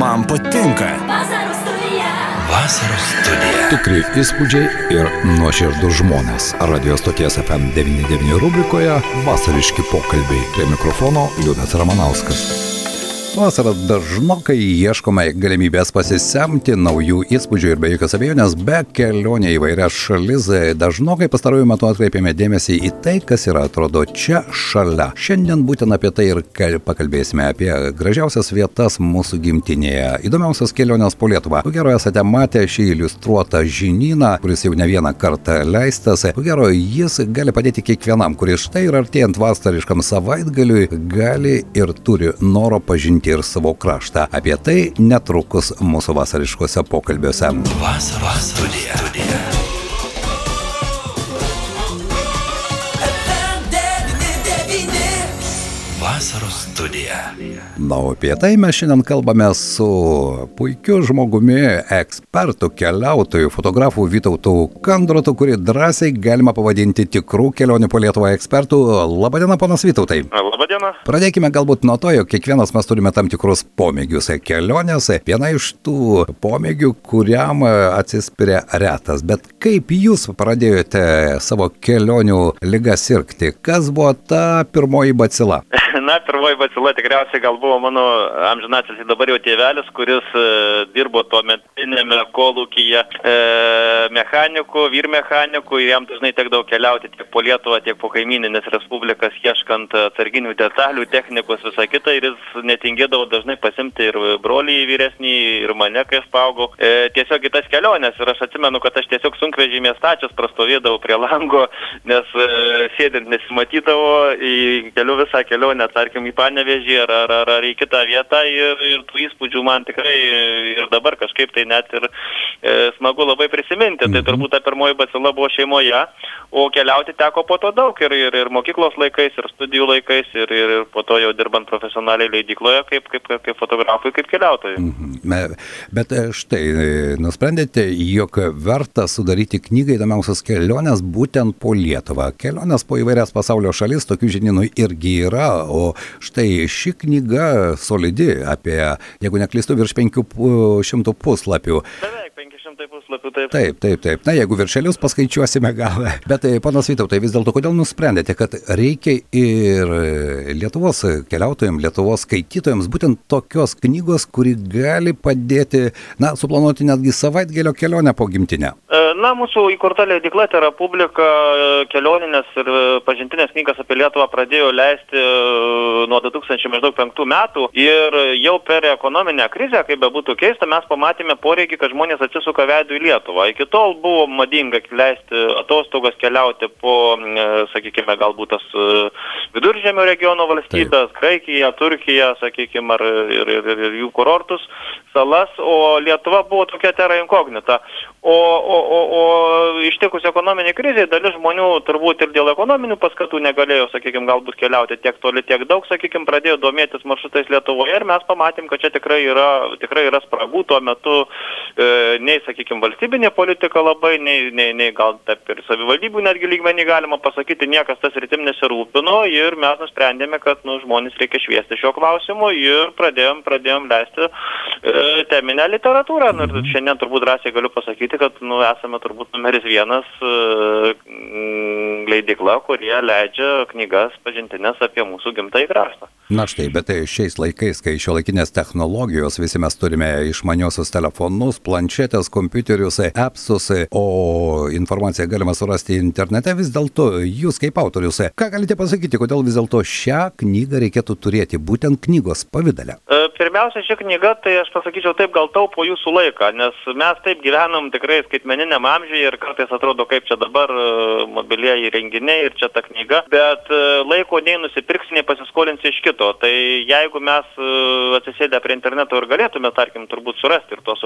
Man patinka. Vasaros studija. Tikri įspūdžiai ir nuoširdūs žmonės. Radio stoties FM99 rubrikoje Vasariški pokalbiai. Prie mikrofono Liudas Ramanauskas. Vasarą dažnokai ieškome galimybės pasisemti naujų įspūdžių ir be jokios abejonės be kelionė į vairias šalis. Dažnokai pastaruoju metu atkreipiame dėmesį į tai, kas yra atrodo čia šalia. Šiandien būtent apie tai ir pakalbėsime, apie gražiausias vietas mūsų gimtinėje, įdomiausias kelionės po Lietuvą. Ko gero esate matę šį iliustruotą žinyną, kuris jau ne vieną kartą leistas. Ko gero jis gali padėti kiekvienam, kuris štai ir artėjant vasariškam savaitgaliui gali ir turi noro pažinti ir savo kraštą. Apie tai netrukus mūsų vasariškose pokalbiuose. Vasaros studija. Vasaros studija. Na, apie tai mes šiandien kalbame su puikiu žmogumi, ekspertu, keliautoju, fotografu Vytautu Kandrotu, kurį drąsiai galima pavadinti tikrų kelionių po Lietuvą ekspertų. Labadiena, ponas Vytautai. Labadiena. Pradėkime galbūt nuo to, jog kiekvienas mes turime tam tikrus pomėgius kelionės. Viena iš tų pomėgių, kuriam atsispiria retas. Bet kaip jūs pradėjote savo kelionių ligą sirgti? Kas buvo ta pirmoji bacila? Na, pirmoji bacila tikriausiai gal buvo mano amžinasis dabar jau tėvelis, kuris dirbo tuometinėme kolūkyje mechaniku, vyrmechaniku, ir jam dažnai tekdavo keliauti tiek po Lietuvą, tiek po kaimyninės respublikas, ieškant atsarginių detalių, technikos, visą kitą, ir jis netingėdavo dažnai pasimti ir brolį vyresnį, ir mane, kai aš paaugau, tiesiog į tas keliones. Ir aš atsimenu, kad aš tiesiog sunkvežimį stačius prastovėdavau prie lango, nes sėdint nesimatydavo, keliu visą kelionę, tarkim, į Panevėžį ar į kitą vietą, ir tų įspūdžių man tikrai ir dabar kažkaip tai net ir smagu labai prisiminti. Tai turbūt ta pirmoji bacila buvo šeimoje, o keliauti teko po to daug ir mokyklos laikais, ir studijų laikais, ir po to jau dirbant profesionaliai leidykloje kaip fotografui, kaip keliautojui. Bet štai, nusprendėte, jog verta sudaryti knygą įdomiausias keliones būtent po Lietuvą. Kelionės po įvairias pasaulio šalis, tokių žinynų irgi yra, o štai ši knyga solidi, apie, jeigu neklystu, virš 500 puslapių. Beveik 500 puslapių, taip. Taip. Na, jeigu viršelius paskaičiuosime gal. Bet, panas Vytautai, vis dėlto, kodėl nusprendėte, kad reikia ir Lietuvos keliautojams, Lietuvos skaitytojams būtent tokios knygos, kuri gali padėti, na, suplanuoti netgi savaitgalio kelionę po gimtinę? Na, mūsų įkurta leidykla Terapublika kelioninės ir pažintinės knygas apie Lietuvą pradėjo leisti nuo 2005 metų, ir jau per ekonominę krizę, kaip bebūtų keista, mes pamatėme poreikį, kad žmonės atsisuka veidų į Lietuvą. Iki tol buvo madinga leisti atostogas, keliauti po, sakykime, galbūt tas Viduržemio regiono valstybės, Graikiją, Turkiją, sakykime, ir jų kurortus, salas, o Lietuva buvo tokia terra incognita. O ištikus ekonominį krizę, dalis žmonių turbūt ir dėl ekonominių paskatų negalėjo, sakykime, galbūt keliauti tiek toli, tiek daug, sakykime, pradėjo domėtis maršrutais Lietuvoje, ir mes pamatėm, kad čia tikrai yra spragų. Tuo metu nei, sakykime, valstybinė politika labai, nei gal taip ir savivaldybių netgi lygmenį galima pasakyti, niekas tas rytim nesirūpino, ir mes nusprendėme, kad žmonės reikia šviesti šio klausimu, ir pradėjom leisti teminę literatūrą. Ir šiandien turbūt drąsiai galiu pasakyti, kad esame turbūt numeris 1 leidykla, kurie leidžia knygas pažintinės apie mūsų gimtąjį kraštą. Na štai, bet šiais laikais, kai šiuolaikinės technologijos, visi mes turime išmaniosius telefonus, planšetės, kompiuterius, appsus, o informaciją galima surasti internete, vis dėlto jūs kaip autorius, ką galite pasakyti, kodėl vis dėlto šią knygą reikėtų turėti būtent knygos pavidale? Pirmiausia, ši knyga, tai aš pasakyčiau taip, gal taupo jūsų laiką, nes mes taip gyvenam tikrai skaitmeniniam amžiuje, ir kartais atrodo, kaip čia dabar mobilieji renginiai ir čia ta knyga, bet laiko nei nusipirksi, nei pasiskolinsi iš kito. Tai jeigu mes atsisėdę prie interneto ir galėtume, tarkim, turbūt surasti ir tuos objektus,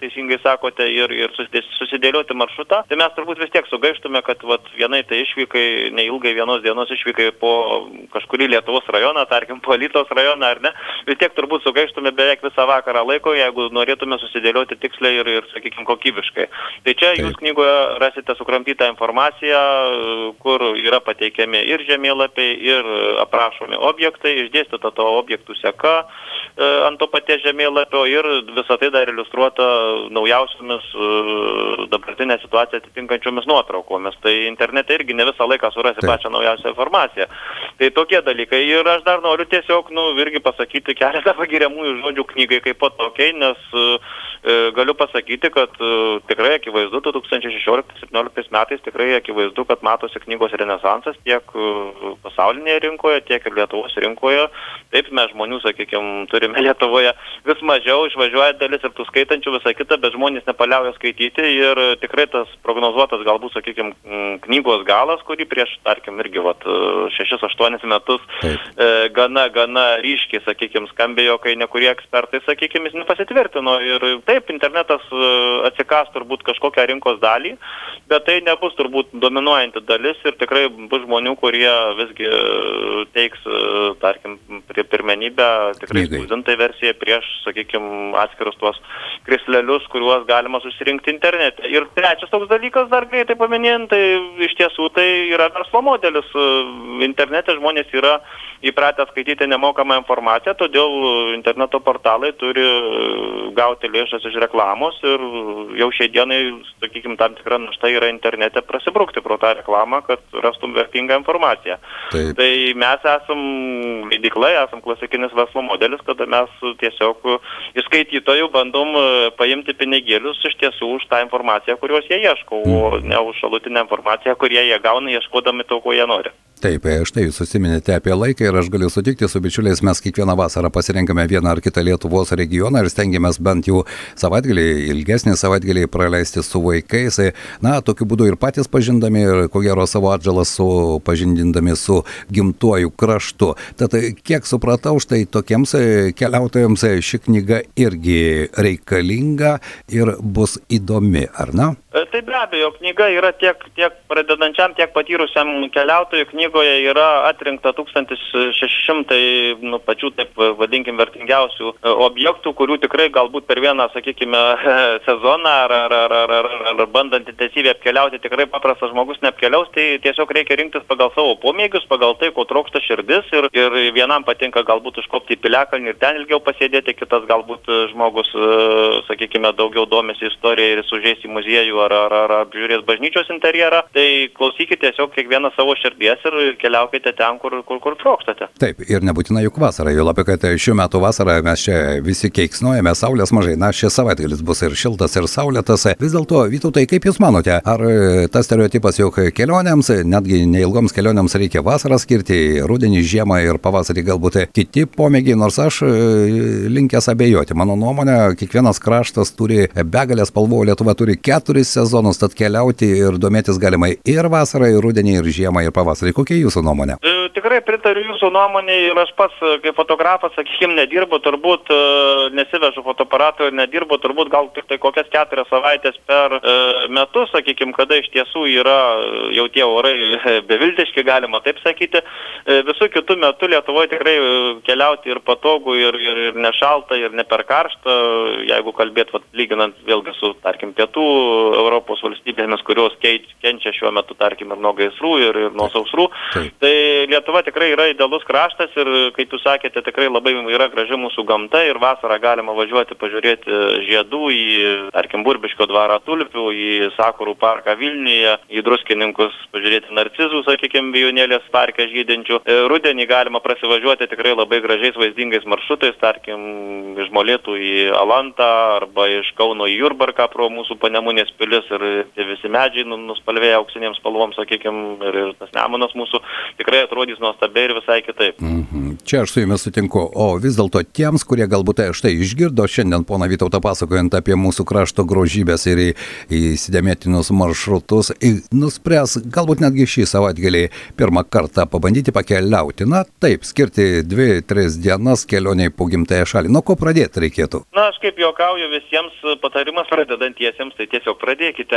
teisingai sakote, ir susidėlioti maršrutą, tai mes turbūt vis tiek sugaištume, kad vienai tai išvykai, neilgai vienos dienos išvykai po kažkurį Lietuvos rajoną, tarkim, po Alytaus rajoną, ar ne, vis tiek turbūt sugaištume beveik visą vakarą laiko, jeigu norėtume susidėlioti tiksliai ir sakykime, kokybiškai. Tai čia jūs knygoje rasite sukramtytą informaciją, kur yra pateikiami ir žemėlapiai, ir aprašomi objektai, išdėstyta to objektų seka ant to paties žemėlapio ir visą tai dar iliustruota naujausiomis dabartinę situaciją atitinkančiomis nuotraukomis. Tai internete irgi ne visą laiką surasi pačią naujausią informaciją. Tai tokie dalykai. Ir aš dar noriu tiesiog irgi pasakyti keletą pagiriamųjų žodžių knygai kaip po tokiai, nes galiu pasakyti, kad tikrai akivaizdu 2016-2017 metais tikrai akivaizdu, kad matosi knygos renesansas tiek pasaulinėje rinkoje, tiek ir Lietuvos rinkoje. Taip, mes žmonių, sakykime, turime Lietuvoje vis mažiau, išvažiuoja dalis ir tų skaitančių visą kitą, bet žmonės nepaliauja skaityti ir tikrai tas prognozuotas galbūt, sakykime, knygos galas, kurį prieš, tarkim, irgi 6-8 metus gana ryškiai, sakykime, skambėjo, kai nekurie ekspertai, sakykime, jis nepasitvirtino ir taip, internetas atsikas turbūt kažkokią rinkos dalį, bet tai nebus turbūt dominuojanti dalis ir tikrai bus žmonių, kurie visgi teiks, tarkim, pirmenybę tikrai spausdintai versiją prieš, sakykime, atskirus tuos krislelius, kuriuos galima susirinkti internete. Ir trečias toks dalykas, dar greitai paminėjant, tai iš tiesų tai yra verslo modelis. Internete žmonės yra įpratę skaityti nemokamą informaciją, todėl interneto portalai turi gauti lėšas iš reklamos ir jau šiai dienai, sakykime, tam tikra našta yra internete prasibrukti pro tą reklamą, kad rastum vertingą informaciją. Taip. Tai mes esam leidykla, esam klasikinis verslo modelis, kada mes tiesiog iš skaitytojų bandom paimti pinigėlius iš tiesų už tą informaciją, kurios jie ieško, o ne už šalutinę informaciją, kurie jie gauna ieškodami to, ko jie nori. Taip, štai jūs užsiminėte apie laiką ir aš galiu sutikti su bičiuliais, mes kiekvieną vasarą pasirenkame vieną ar kitą Lietuvos regioną ir stengiamės bent jau savaitgalį, ilgesnį savaitgalį praleisti su vaikais. Na, tokiu būdu ir patys pažindami ir ko gero savo atžalą pažindindami su gimtuoju kraštu. Tad kiek supratau, štai tokiems keliautojams ši knyga irgi reikalinga ir bus įdomi, ar ne? Tai be abejo, knyga yra tiek pradedančiam, tiek patyrusiam keliautojui. Knygoje yra atrinkta 1600 pačių, taip vadinkim, vertingiausių objektų, kurių tikrai galbūt per vieną, sakykime, sezoną ar bandant intensyviai apkeliauti tikrai paprastas žmogus neapkeliaus, tai tiesiog reikia rinktis pagal savo pomėgius, pagal tai, ko trokšta širdis ir vienam patinka galbūt užkopti į piliakalnį ir ten ilgiau pasėdėti, kitas galbūt žmogus, sakykime, daugiau domisi istorija ir sužeis į muziejų ar apžiūrės bažnyčios interjerą, tai klausykite tiesiog kiekvieną savo širdies ir keliaukite ten, kur trokštate. Taip, ir nebūtina juk vasarą, jau apie kad šiuo metu vasarą mes čia visi keiksnojame, saulės mažai, na, šis savaitgalis bus ir šiltas, ir saulėtas. Vis dėlto, Vytautai, kaip jūs manote, ar tas stereotipas, jog kelionėms, netgi neilgoms kelionėms reikia vasarą skirti, rudenį, žiemą ir pavasarį galbūt kiti pomėgiai, nors aš linkęs abejoti. Mano nuomonė, kiekvienas kraštas turi begalę spalvų, Lietuva turi 4 sezonus, tad keliauti ir domėtis galima ir vasarą, ir rudenį, ir žiemą, ir pavasarį. Kokia jūsų nuomonė? Tikrai pritariu jūsų nuomonė ir aš pats kaip fotografas, sakykime, nedirbu, turbūt nesivežu fotoaparato ir nedirbu, turbūt gal tik tai kokias 4 savaitės per metus, sakykime, kada iš tiesų yra jau tie orai beviltiški, galima taip sakyti. Visų kitų metų Lietuvoje tikrai keliauti ir patogu, ir nešalta, ir ne per karšta, jeigu kalbėt, lyginant vėlgi su, tarkim, pietų Europos valstybėmis, kurios kenčia šiuo metu, tarkim, ir nuo gaisrų, ir nuo sausrų. Tai Lietuva tikrai yra idealus kraštas ir, kaip jūs sakėte, tikrai labai yra graži mūsų gamta ir vasarą galima važiuoti pažiūrėti žiedų į, tarkim, Burbiškio dvarą tulpių, į Sakurų parką Vilniuje, į Druskininkus pažiūrėti narcizų, sakykime, Vijūnėlės parke žydinčių. Rudenį galima prasivažiuoti tikrai labai gražiais vaizdingais maršrutais, tarkim, iš Molėtų į Alantą arba iš Kauno į Jurbarką pro mūsų Panemunės pilis ir tie visi medžiai nuspalvėję auksinėms spalvom, sakykime, ir tas Nemunas mūsų tikrai atrodys nuostabiai tai ir visai kitaip. Čia aš su jumis sutinku, o vis dėlto tiems, kurie galbūt štai išgirdo šiandien poną Vytautą pasakojant apie mūsų krašto grožybės ir įsidėmėtinus maršrutus, nuspręs galbūt netgi šį savaitgalį pirmą kartą pabandyti pakeliauti. Na taip, skirti 2-3 dienas kelioniai po gimtąją šalį. Nuo ko pradėti reikėtų? Na, aš kaip juokauju visiems patarimas pradedantiesiems, tai tiesiog pradėkite.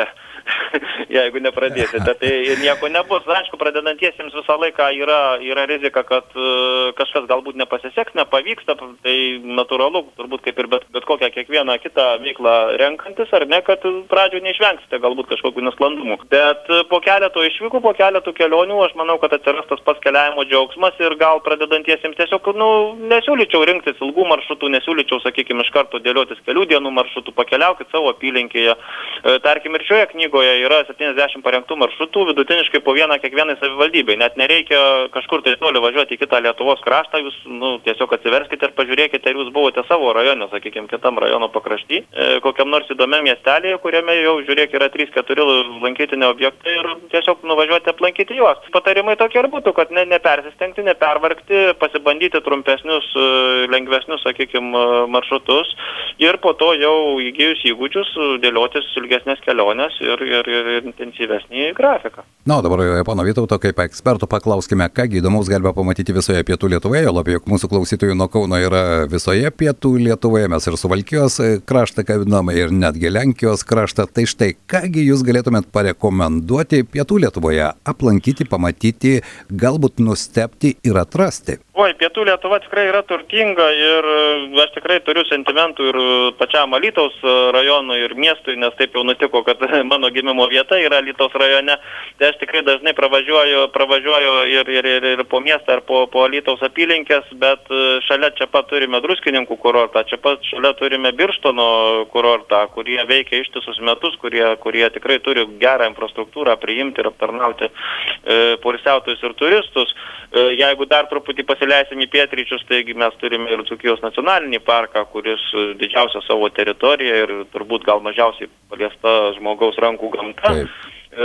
Jeigu nepradėsite, tai nieko nebus. Aišku, pradedantiesiems visą laiką yra rizika, kad kažkas galbūt nepasiseks, nepavyksta, tai natūralu, turbūt kaip ir bet kokią kiekvieną kitą veiklą renkantis, ar ne, kad pradžių neišvengsite galbūt kažkokių nesklandumų. Bet po keletų išvykų, po keletų kelionių, aš manau, kad atsiras tas pats keliavimo džiaugsmas ir gal pradedantiesiems tiesiog, nesiūlyčiau rinktis ilgų maršrutų, nesiūlyčiau, sakykime, iš karto dėliotis kelių dienų maršrutų, pakeliaukit savo apylinkėje. Tarkim, ir šioje knygoje yra 70 parengtų maršrutų, vidutiniškai po vieną kiekvienai savivaldybei. Net nereikia kažkur tai toli važiuoti į kitą Lietuvos kraštą, jūs tiesiog atsiverskite ir pažiūrėkite, ar jūs buvote savo rajone, sakykime, kitam rajono pakrašty, kokiam nors įdomiam miestelėje, kuriame jau, žiūrėk, yra 3-4 lankytiniai objektai ir tiesiog nuvažiuoti aplankyti juos. Patarimai tokie ir būtų, kad nepersistengti, nepervargti, pasibandyti trumpesnius, lengvesnius, sakykime, maršrutus ir po to jau įgijus įgūdžius dėliotis ilgesnės kelionės ir intensyvesnį grafiką. Na, dabar pono Vytauto kaip eksperto paklauskime, kągi įdomaus galime pamatyti visoje pietų Lietuvoje, labiau jog mūsų klausytojų nuo Kauno yra visoje pietų Lietuvoje, mes ir Suvalkijos kraštą kabinome ir netgi Lenkijos kraštą, tai štai kągi jūs galėtumėt parekomenduoti pietų Lietuvoje aplankyti, pamatyti, galbūt nustebti ir atrasti? Oi, pietų Lietuva tikrai yra turtinga ir aš tikrai turiu sentimentų ir pačiam Alytaus rajonui ir miestui, nes taip jau nutiko, kad mano gimimo vieta yra Alytaus rajone. Tai aš tikrai dažnai pravažiuoju ir po miestą, ar po Alytaus apylinkės, bet šalia čia pat turime Druskininkų kurortą, čia pat šalia turime Birštono kurortą, kurie veikia ištisus metus, kurie tikrai turi gerą infrastruktūrą priimti ir aptarnauti poilsiautojus ir turistus. Jeigu dar truputį pasileisim į pietryčius, taigi mes turime ir Dzūkijos nacionalinį parką, kuris didžiausia savo teritorija ir turbūt gal mažiausiai paliesta žmogaus rankų gamta. Taip.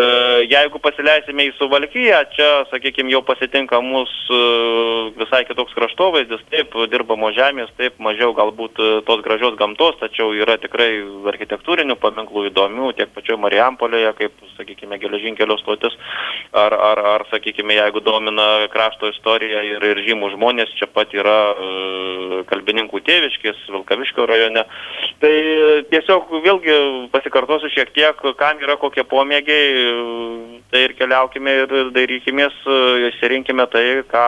Jeigu pasileisime į Suvalkiją, čia, sakykime, jau pasitinka mūsų visai kitoks kraštovaizdis, taip, dirbamos žemės, taip, mažiau galbūt tos gražios gamtos, tačiau yra tikrai architektūrinių paminklų įdomių, tiek pačioje Marijampolėje, kaip, sakykime, geležinkelio stotis, ar sakykime, jeigu domina krašto istorija ir žymų žmonės, čia pat yra Kalbininkų Tėviškės, Vilkaviškio rajone. Tai tiesiog vėlgi pasikartosiu šiek tiek, kam yra kokie pomėgiai, tai ir keliaukime ir dairykimės, išsirinkime tai,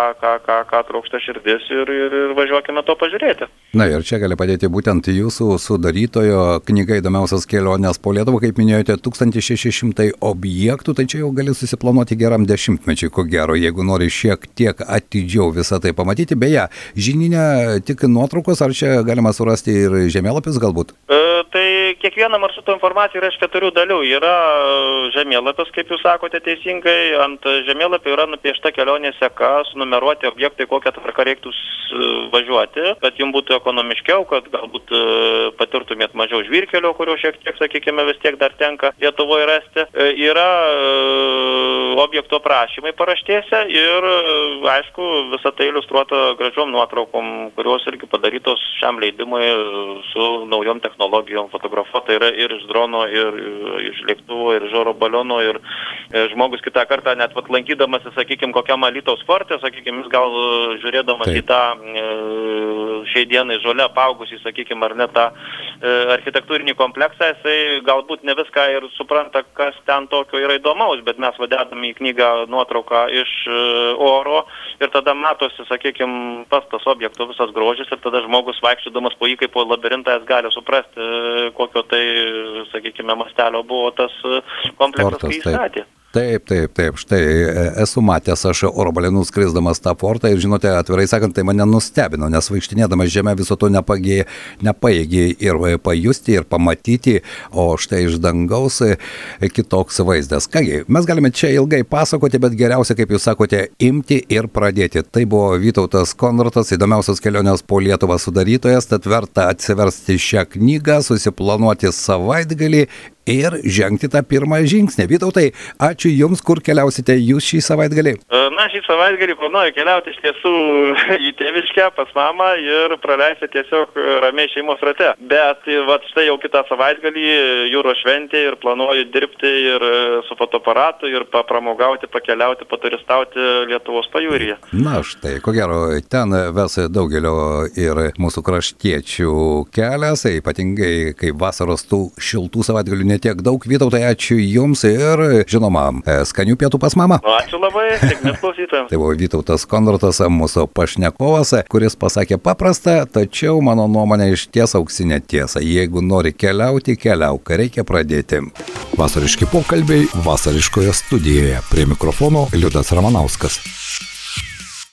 ką trokšta širdis ir važiuokime to pažiūrėti. Na ir čia gali padėti būtent jūsų sudarytojo knyga įdomiausias kelionės po Lietuvą, kaip minėjote, 1600 objektų, tai čia jau gali susiplanuoti geram 10-mečiui, ko gero, jeigu nori šiek tiek atidžiau visą tai pamatyti. Beje, žininė tik nuotraukos, ar čia galima surasti ir žemėlapis galbūt? Tai kiekviena maršruto informacija yra iš 4 dalių. Yra žemėlapis, kaip jūs sakote teisingai, ant žemėlapio yra nupiešta kelionės seka, sunumeruoti objektai, kokią tvarką reiktų važiuoti, kad jums būtų ekonomiškiau, kad galbūt patirtumėt mažiau žvyrkelio, kurio šiek tiek, sakykime, vis tiek dar tenka Lietuvoje rasti. Yra objekto aprašymai paraštėse ir, aišku, visą tai iliustruota gražiom nuotraukom, kurios irgi padarytos šiam leidimui su naujom technologijom fotografuota yra ir iš drono, ir iš lėktuvo, ir iš oro baliono, ir žmogus kitą kartą net lankydamas, sakykime, kokiam Alytaus forte, sakykime, gal žiūrėdamas į tą šiai dienai žolę paugusį, sakykime, ar ne tą architektūrinį kompleksą, jisai galbūt ne viską ir supranta, kas ten tokio yra įdomaus, bet mes vadedame į knygą nuotrauką iš oro ir tada matosi, sakykime, tas objekto visas grožis ir tada žmogus vaikščiodamas po jį kaip po labirintą jis gali suprasti, kokio tai, sakykime, mastelio buvo tas kompleksas, kai įstatė. Taip, štai esu matęs aš oro balionų skrisdamas tą fortą ir žinote, atvirai sakant, tai mane nustebino, nes vaikštinėdamas žemę viso to nepaėgė ir pajusti, ir pamatyti, o štai iš dangaus kitoks vaizdas. Kągi, mes galime čia ilgai pasakoti, bet geriausia, kaip jūs sakote, imti ir pradėti. Tai buvo Vytautas Konratas, įdomiausios kelionės po Lietuvą sudarytojas, tad verta atsiversti šią knygą, susiplanuoti savaitgalį ir žengti tą pirmą žingsnį. Vytautai, ačiū Jums, kur keliausite Jūs šį savaitgalį? Na, šį savaitgalį planuoju keliauti iš tiesų į tėviškę pas mamą ir praleisti tiesiog ramiai šeimos rate. Bet vat štai jau kitą savaitgalį jūros šventė ir planuoju dirbti ir su fotoaparatu ir papramogauti, pakeliauti, paturistauti Lietuvos pajūryje. Na štai, ko gero, ten ves daugelio ir mūsų kraštiečių kelias, ypatingai kai vasaros tų šiltų savaitgalių netiek daug. Vytautai, ačiū Jums ir, žinoma, skanių pietų pas mamą. Ačiū labai, sėkmės klausytojams. Tai buvo Vytautas Kondratas, mūsų pašnekovas, kuris pasakė paprastą, tačiau mano nuomonė išties auksinė tiesa. Jeigu nori keliauti, keliauk, reikia pradėti. Vasariški pokalbiai vasariškoje studijoje. Prie mikrofono Liudas Ramanauskas.